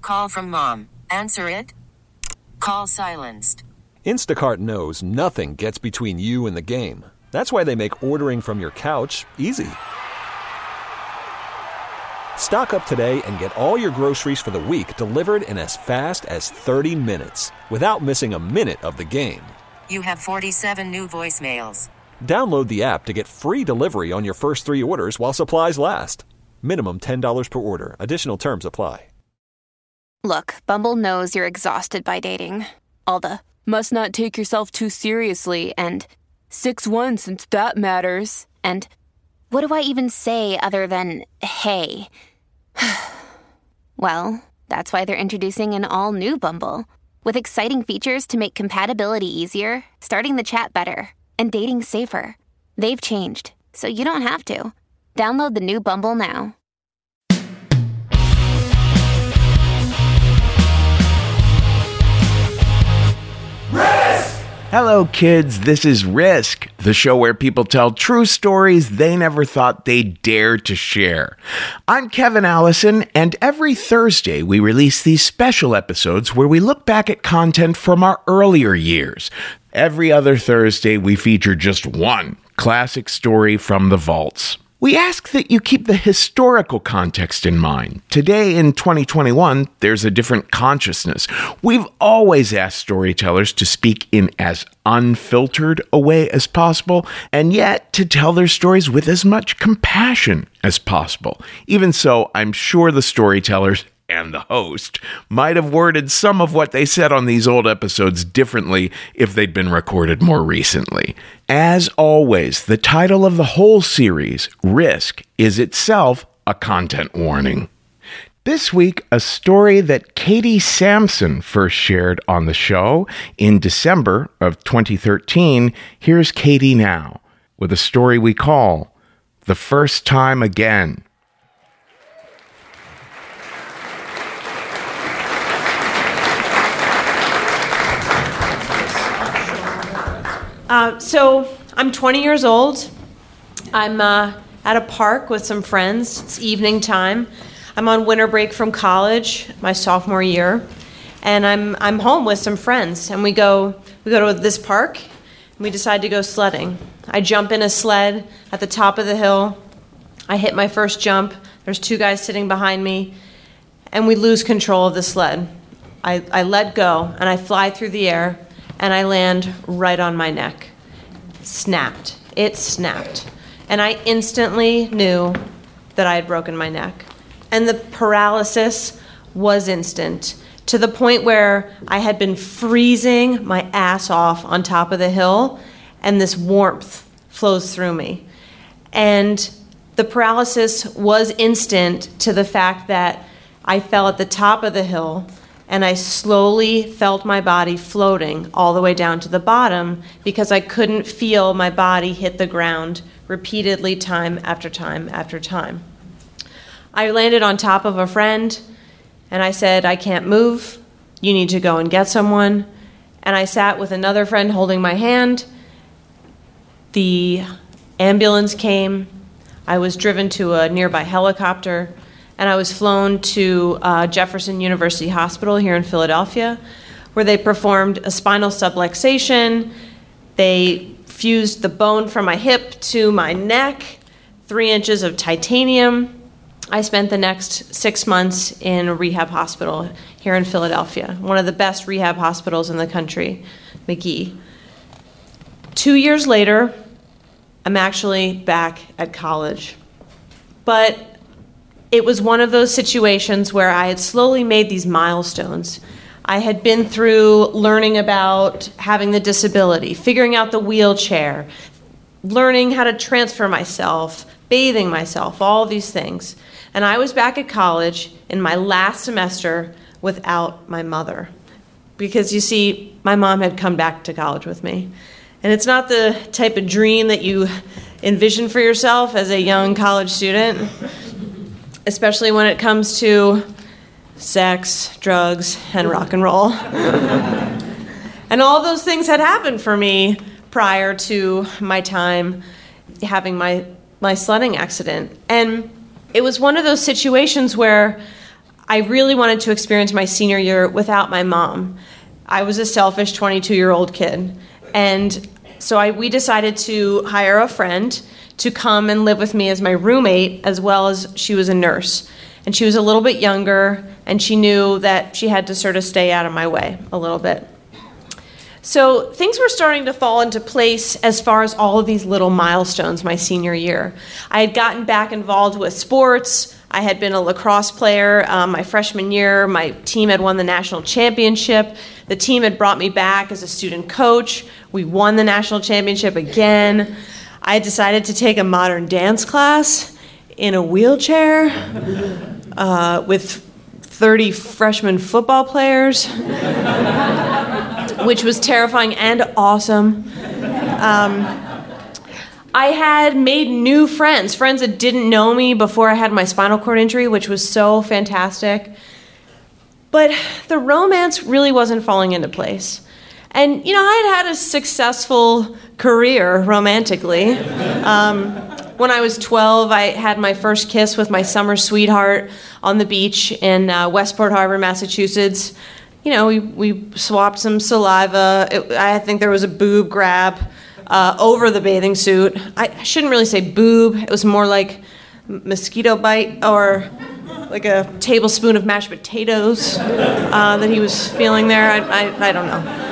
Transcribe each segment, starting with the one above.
Call from mom. Answer it. Call silenced. Instacart knows nothing gets between you and the game. That's why they make ordering from your couch easy. Stock up today and get all your groceries for the week delivered in as fast as 30 minutes without missing a minute of the game. You have 47 new voicemails. Download the app to get free delivery on your first 3 orders while supplies last. Minimum $10 per order. Additional terms apply. Look, Bumble knows you're exhausted by dating. All the, must not take yourself too seriously, and 6'1" since that matters, and what do I even say other than, hey? Well, that's why they're introducing an all-new Bumble, with exciting features to make compatibility easier, starting the chat better, and dating safer. They've changed, so you don't have to. Download the new Bumble now. Hello, kids. This is Risk, the show where people tell true stories they never thought they'd dare to share. I'm Kevin Allison, and every Thursday we release these special episodes where we look back at content from our earlier years. Every other Thursday we feature just one classic story from the vaults. We ask that you keep the historical context in mind. Today, in 2021, there's a different consciousness. We've always asked storytellers to speak in as unfiltered a way as possible, and yet to tell their stories with as much compassion as possible. Even so, I'm sure the storytellers and the host might have worded some of what they said on these old episodes differently if they'd been recorded more recently. As always, the title of the whole series, Risk, is itself a content warning. This week, a story that Katie Sampson first shared on the show in December of 2013. Here's Katie now with a story we call The First Time Again. So I'm 20 years old. I'm at a park with some friends. It's evening time. I'm on winter break from college, my sophomore year, and I'm home with some friends. And we go to this park, and we decide to go sledding. I jump in a sled at the top of the hill. I hit my first jump. There's 2 guys sitting behind me, and we lose control of the sled. I let go, and I fly through the air, and I land right on my neck. Snapped. It snapped. And I instantly knew that I had broken my neck. And the paralysis was instant, to the point where I had been freezing my ass off on top of the hill, and this warmth flows through me. And the paralysis was instant to the fact that I fell at the top of the hill, and I slowly felt my body floating all the way down to the bottom because I couldn't feel my body hit the ground repeatedly, time after time after time. I landed on top of a friend, and I said, I can't move. You need to go and get someone. And I sat with another friend holding my hand. The ambulance came. I was driven to a nearby helicopter, and I was flown to Jefferson University Hospital here in Philadelphia, where they performed a spinal subluxation. They fused the bone from my hip to my neck, 3 inches of titanium. I spent the next 6 months in a rehab hospital here in Philadelphia, one of the best rehab hospitals in the country, McGee. 2 years later, I'm actually back at college. But it was one of those situations where I had slowly made these milestones. I had been through learning about having the disability, figuring out the wheelchair, learning how to transfer myself, bathing myself, all of these things. And I was back at college in my last semester without my mother. Because you see, my mom had come back to college with me. And it's not the type of dream that you envision for yourself as a young college student, especially when it comes to sex, drugs, and rock and roll. And all those things had happened for me prior to my time having my sledding accident. And it was one of those situations where I really wanted to experience my senior year without my mom. I was a selfish 22-year-old kid. And so we decided to hire a friend to come and live with me as my roommate, as well as she was a nurse. And she was a little bit younger, and she knew that she had to sort of stay out of my way a little bit. So things were starting to fall into place as far as all of these little milestones my senior year. I had gotten back involved with sports. I had been a lacrosse player my freshman year. My team had won the national championship. The team had brought me back as a student coach. We won the national championship again. I had decided to take a modern dance class in a wheelchair with 30 freshman football players, which was terrifying and awesome. I had made new friends that didn't know me before I had my spinal cord injury, which was so fantastic. But the romance really wasn't falling into place. And, I had a successful career romantically. When I was 12, I had my first kiss with my summer sweetheart on the beach in Westport Harbor, Massachusetts. We swapped some saliva. I think there was a boob grab over the bathing suit. I shouldn't really say boob. It was more like mosquito bite or like a tablespoon of mashed potatoes that he was feeling there. I don't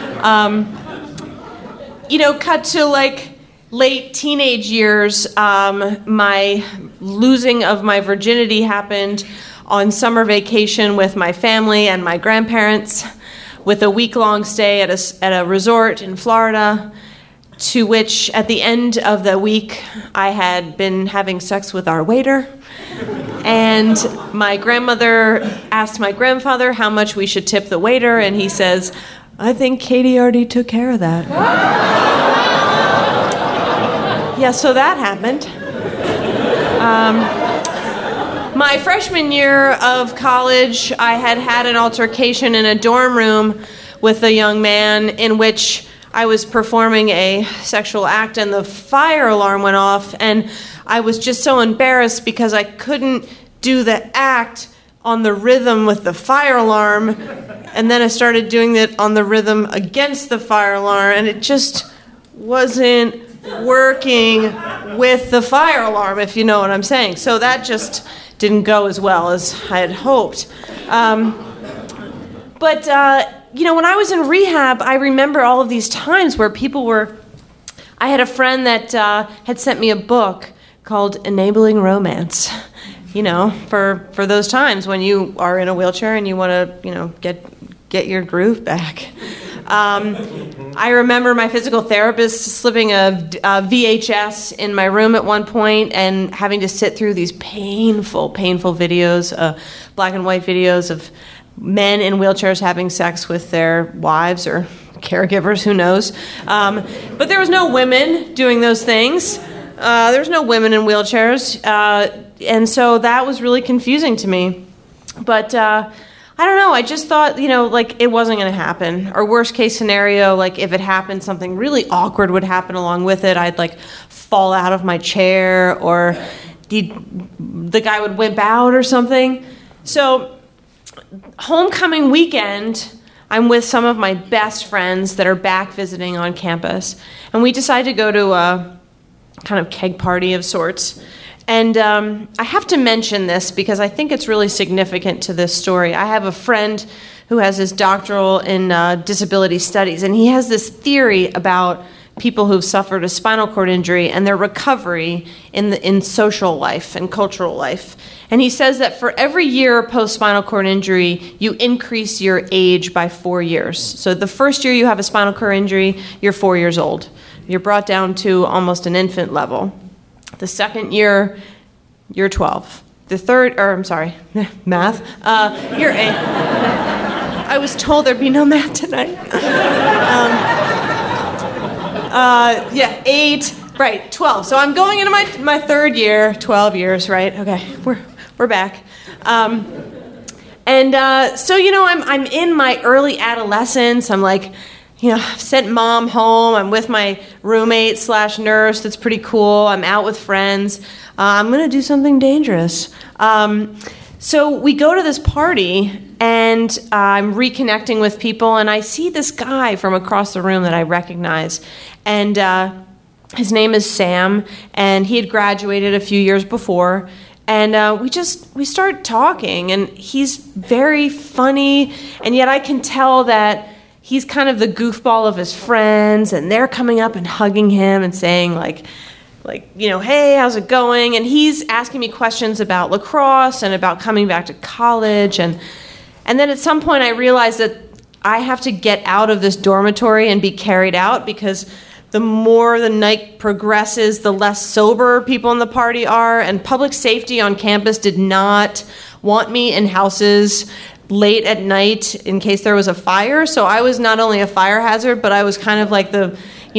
know. Cut to late teenage years, my losing of my virginity happened on summer vacation with my family and my grandparents, with a week-long stay at a resort in Florida, to which at the end of the week I had been having sex with our waiter. And my grandmother asked my grandfather how much we should tip the waiter, and he says, "I think Katie already took care of that." Yeah, so that happened. My freshman year of college, I had an altercation in a dorm room with a young man in which I was performing a sexual act and the fire alarm went off, and I was just so embarrassed because I couldn't do the act on the rhythm with the fire alarm, and then I started doing it on the rhythm against the fire alarm, and it just wasn't working with the fire alarm, if you know what I'm saying. So that just didn't go as well as I had hoped. But when I was in rehab, I remember all of these times where I had a friend that had sent me a book called Enabling Romance, for those times when you are in a wheelchair and you want to, get your groove back. I remember my physical therapist slipping a VHS in my room at one point and having to sit through these painful videos, black and white videos of men in wheelchairs having sex with their wives or caregivers, who knows. But there was no women doing those things. There was no women in wheelchairs. And so that was really confusing to me. But I don't know, I just thought, it wasn't going to happen. Or worst case scenario, if it happened, something really awkward would happen along with it. I'd fall out of my chair, or the guy would wimp out or something. So homecoming weekend, I'm with some of my best friends that are back visiting on campus. And we decided to go to a kind of keg party of sorts. And I have to mention this because I think it's really significant to this story. I have a friend who has his doctoral in disability studies, and he has this theory about people who've suffered a spinal cord injury and their recovery in social life and cultural life. And he says that for every year post-spinal cord injury, you increase your age by 4 years. So the first year you have a spinal cord injury, you're 4 years old. You're brought down to almost an infant level. The second year, you're 12. The third, math, you're 8. I was told there'd be no math tonight. 8, right, 12. So I'm going into my third year, 12 years, right? Okay, we're back. So I'm in my early adolescence. I'm I've sent mom home. I'm with my roommate / nurse. That's pretty cool. I'm out with friends. I'm going to do something dangerous. So we go to this party, and I'm reconnecting with people, and I see this guy from across the room that I recognize. And his name is Sam, and he had graduated a few years before. And we start talking, and he's very funny, and yet I can tell that he's kind of the goofball of his friends, and they're coming up and hugging him and saying, like, hey, how's it going? And he's asking me questions about lacrosse and about coming back to college. And then at some point I realized that I have to get out of this dormitory and be carried out, because the more the night progresses, the less sober people in the party are. And public safety on campus did not want me in houses late at night in case there was a fire. So I was not only a fire hazard, but I was kind of like the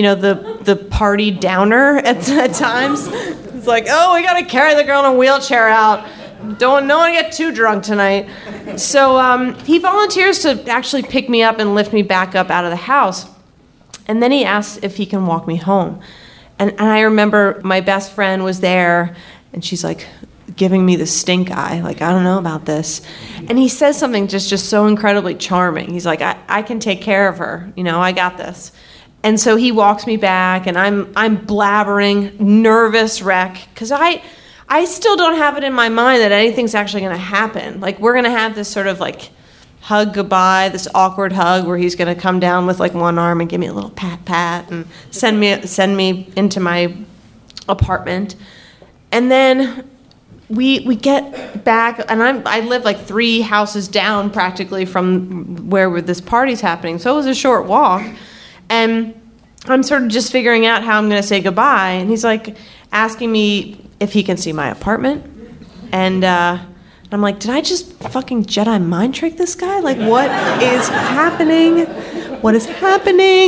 party downer at times. It's like, oh, we got to carry the girl in a wheelchair out. Don't want to get too drunk tonight. So he volunteers to actually pick me up and lift me back up out of the house. And then he asks if he can walk me home. And I remember my best friend was there, and she's like giving me the stink eye, like, I don't know about this. And he says something just so incredibly charming. He's like, I can take care of her. I got this. And so he walks me back, and I'm blabbering, nervous wreck, because I still don't have it in my mind that anything's actually going to happen. Like, we're going to have this sort of like hug goodbye, this awkward hug where he's going to come down with like one arm and give me a little pat and send me into my apartment. And then we get back, and I live like 3 houses down practically from where this party's happening. So it was a short walk. And I'm sort of just figuring out how I'm going to say goodbye. And he's like asking me if he can see my apartment. And I'm like, did I just fucking Jedi mind trick this guy? Like, what is happening? What is happening?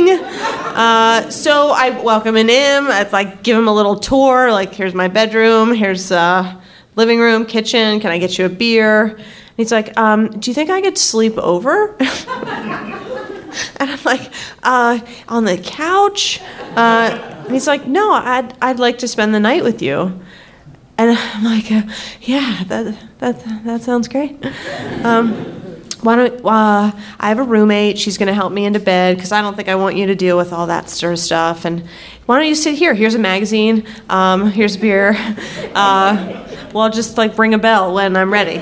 So I welcome him in. I like give him a little tour. Like, here's my bedroom. Here's living room, kitchen. Can I get you a beer? And he's like, do you think I could sleep over? And I'm like, on the couch? And he's like, no, I'd like to spend the night with you. And I'm like, yeah, that sounds great. Why don't I have a roommate. She's going to help me into bed because I don't think I want you to deal with all that sort of stuff. And why don't you sit here? Here's a magazine. Here's a beer. Well, I'll just like ring a bell when I'm ready.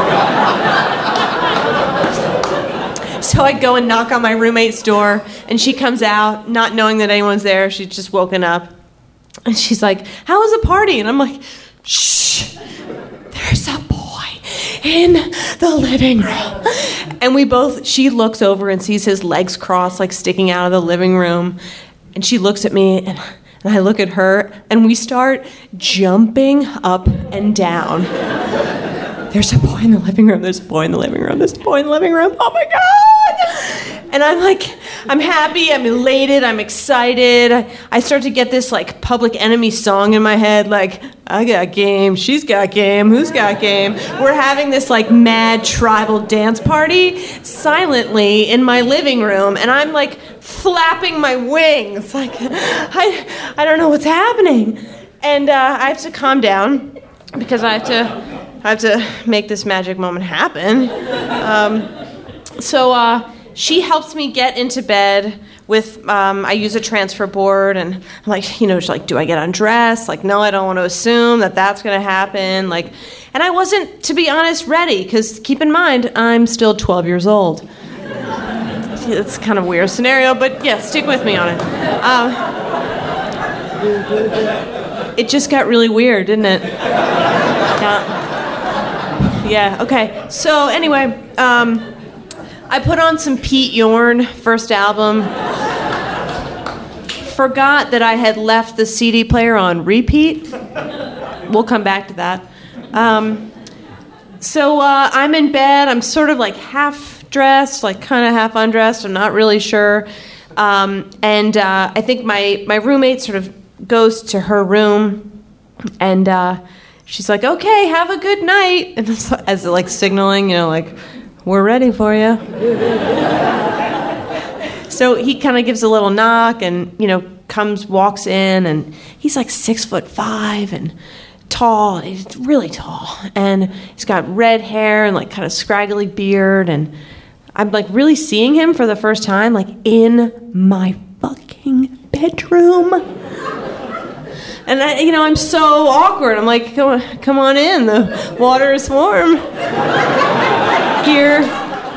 So I go and knock on my roommate's door, and she comes out, not knowing that anyone's there. She's just woken up. And she's like, how was the party? And I'm like, shh, there's a boy in the living room. And she looks over and sees his legs crossed, like sticking out of the living room. And she looks at me, and I look at her, and we start jumping up and down. There's a boy in the living room. There's a boy in the living room. There's a boy in the living room. Oh my God! And I'm like, I'm happy, I'm elated, I'm excited. I start to get this like Public Enemy song in my head, like, I got game, she's got game, who's got game? We're having this like mad tribal dance party silently in my living room, and I'm like flapping my wings, like, I don't know what's happening. And I have to calm down because I have to make this magic moment happen. So she helps me get into bed with, I use a transfer board, and I'm like, she's like, do I get undressed? Like, no, I don't want to assume that that's going to happen. Like, and I wasn't, to be honest, ready, because keep in mind, I'm still 12 years old. It's kind of a weird scenario, but yeah, stick with me on it. It just got really weird, didn't it? Yeah, okay. So anyway, I put on some Pete Yorn, first album. Forgot that I had left the CD player on repeat. We'll come back to that. So I'm in bed. I'm sort of like half dressed, like kind of half undressed. I'm not really sure. And I think my roommate sort of goes to her room, and she's like, okay, have a good night. And as like signaling, like, we're ready for you. So he kind of gives a little knock and, walks in, and he's like 6'5" and tall. He's really tall. And he's got red hair and like kind of scraggly beard. And I'm like really seeing him for the first time, like in my fucking bedroom. And I'm so awkward. I'm like, come on in. The water is warm here.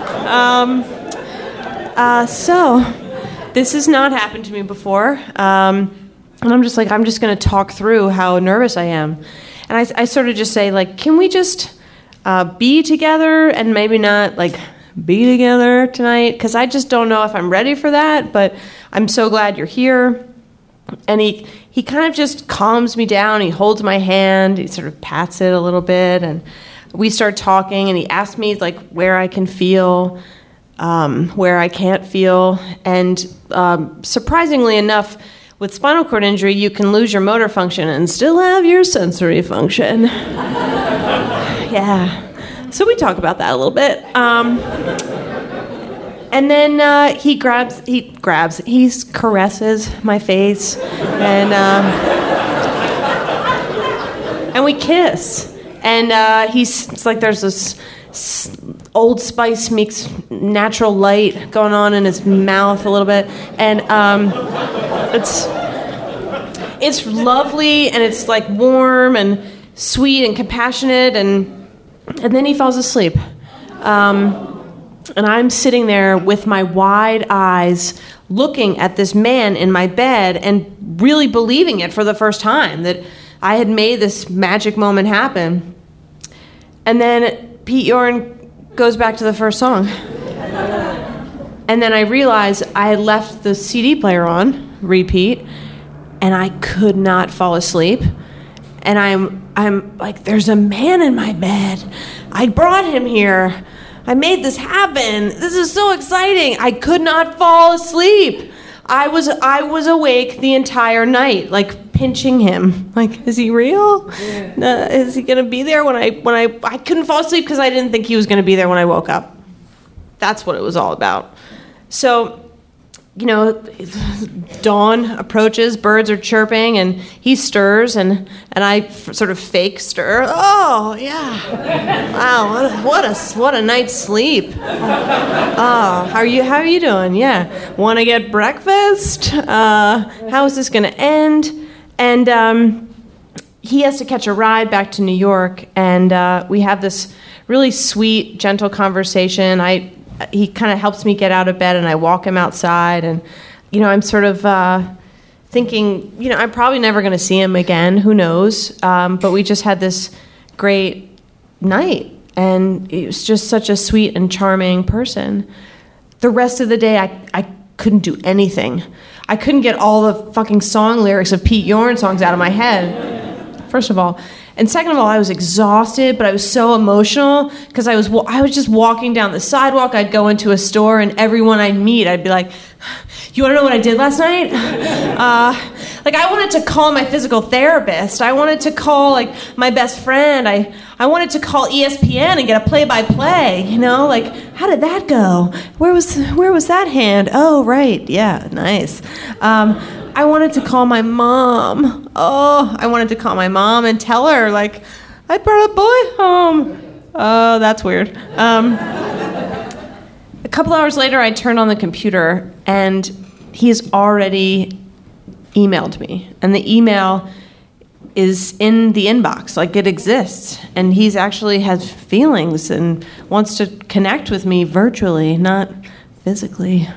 So this has not happened to me before. And I'm just like, I'm just going to talk through how nervous I am. And I sort of just say, like, can we just be together and maybe not, like, be together tonight? Because I just don't know if I'm ready for that, but I'm so glad you're here. And he kind of just calms me down. He holds my hand. He sort of pats it a little bit. And we start talking, and he asks me, like, where I can feel, where I can't feel. And surprisingly enough, with spinal cord injury, you can lose your motor function and still have your sensory function. Yeah. So we talk about that a little bit. And then he caresses my face, and we kiss. And it's like there's this Old Spice meets natural light going on in his mouth a little bit, and it's lovely, and it's like warm and sweet and compassionate, and then he falls asleep. And I'm sitting there with my wide eyes looking at this man in my bed and really believing it for the first time, that I had made this magic moment happen. And then Pete Yorn goes back to the first song. And then I realized I had left the CD player on repeat, and I could not fall asleep. And I'm like, there's a man in my bed. I brought him here. I made this happen. This is so exciting. I could not fall asleep. I was awake the entire night, like pinching him. Like, is he real? Yeah. Is he gonna be there when I couldn't fall asleep because I didn't think he was gonna be there when I woke up. That's what it was all about. So, dawn approaches, birds are chirping, and he stirs, and I sort of fake stir. Oh, yeah. Wow, what a night's sleep. Oh, how are you doing? Yeah. Want to get breakfast? How is this going to end? And he has to catch a ride back to New York, and we have this really sweet, gentle conversation. He kind of helps me get out of bed, and I walk him outside, and I'm sort of thinking, I'm probably never going to see him again. Who knows? But we just had this great night, and he was just such a sweet and charming person. The rest of the day, I couldn't do anything. I couldn't get all the fucking song lyrics of Pete Yorn songs out of my head, first of all. And second of all, I was exhausted, but I was so emotional because I was just walking down the sidewalk. I'd go into a store, and everyone I'd meet, I'd be like, you want to know what I did last night? I wanted to call my physical therapist. I wanted to call, my best friend. I wanted to call ESPN and get a play-by-play, how did that go? Where was that hand? Oh, right, yeah, nice. I wanted to call my mom. Oh, I wanted to call my mom and tell her, I brought a boy home. Oh, that's weird. A couple hours later, I turned on the computer, and he's already emailed me. And the email is in the inbox, it exists. And he's actually has feelings and wants to connect with me virtually, not physically.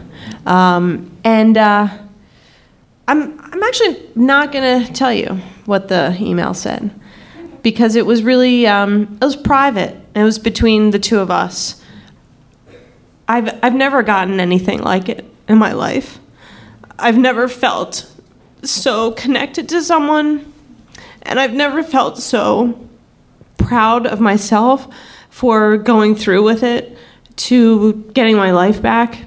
I'm actually not going to tell you what the email said, because it was really, it was private. It was between the two of us. I've never gotten anything like it in my life. I've never felt so connected to someone, and I've never felt so proud of myself for going through with it, to getting my life back,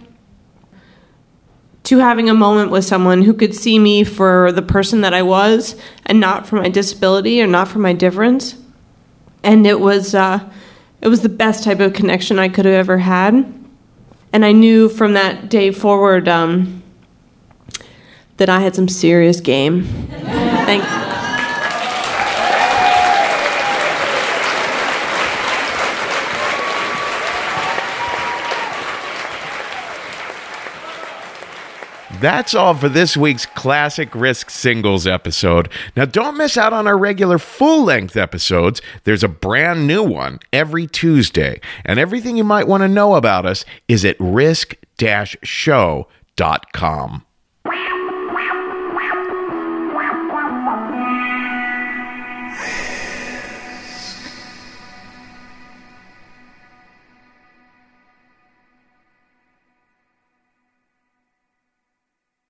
to having a moment with someone who could see me for the person that I was and not for my disability or not for my difference. And it was the best type of connection I could have ever had. And I knew from that day forward that I had some serious game. Thank you. That's all for this week's Classic Risk Singles episode. Now, don't miss out on our regular full-length episodes. There's a brand new one every Tuesday, and everything you might want to know about us is at risk-show.com.